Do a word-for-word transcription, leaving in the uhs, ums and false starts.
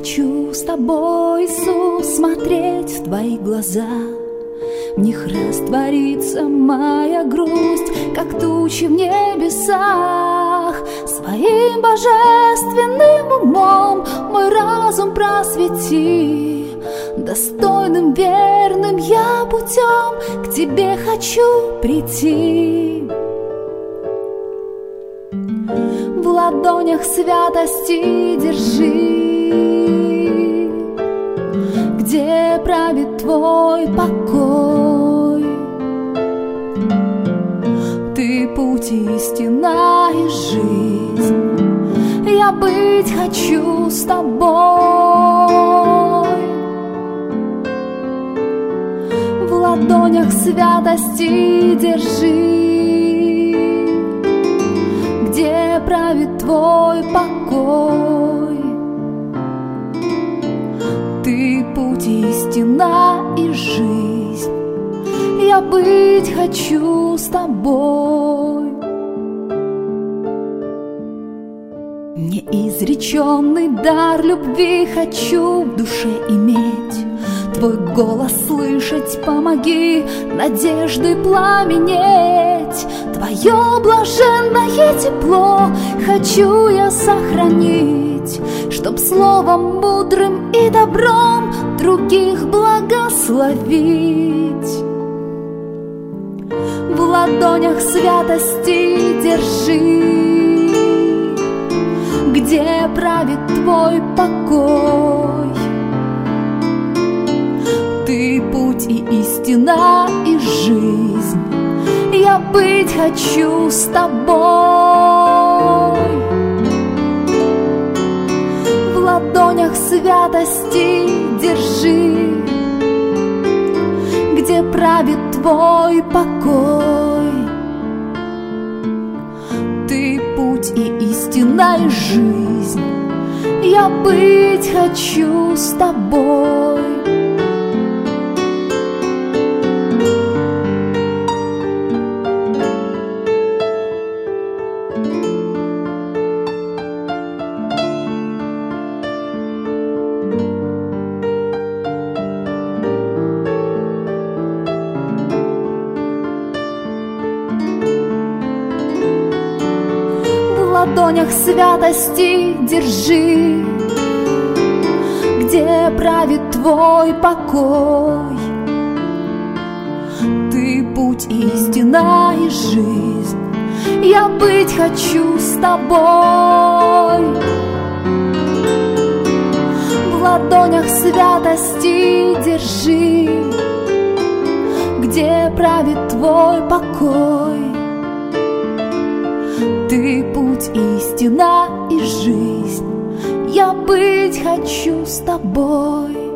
хочу с тобой, Иисус, смотреть в твои глаза. В них растворится моя грусть, как тучи в небесах. Своим божественным умом мой разум просвети. Достойным, верным я путем к тебе хочу прийти. В ладонях святости держи, где правит твой покой. Ты путь, истина и жизнь, я быть хочу с тобой. В ладонях святости держи, где правит твой покой. Ты путь, истина и жизнь, я быть хочу с тобой. Неизреченный дар любви хочу в душе иметь. Твой голос слышать помоги, надеждой пламенеть. Твое блаженное тепло хочу я сохранить, чтоб словом мудрым и добром других благословить. В ладонях святости держи, где правит твой покой. Ты путь и истина и жизнь, я быть хочу с тобой. В ладонях святости держи, где правит твой покой. Ты путь и истина и жизнь, я быть хочу с тобой. В ладонях святости держи, где правит твой покой. Ты путь, истина и жизнь, я быть хочу с тобой. В ладонях святости держи, где правит твой покой. Ты путь, истина и жизнь, я быть хочу с тобой.